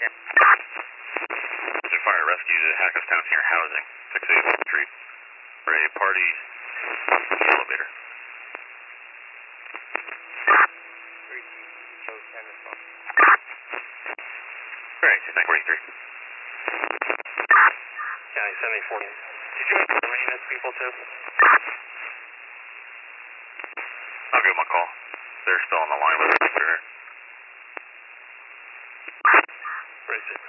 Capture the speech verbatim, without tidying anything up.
To fire rescue to Hackettstown Senior Housing, six eighty-one Street, for a party elevator. Alright, nine forty-three. County seventy-four. Did you have the maintenance people too? I'll give them a call. They're still on the line with us. Raise it.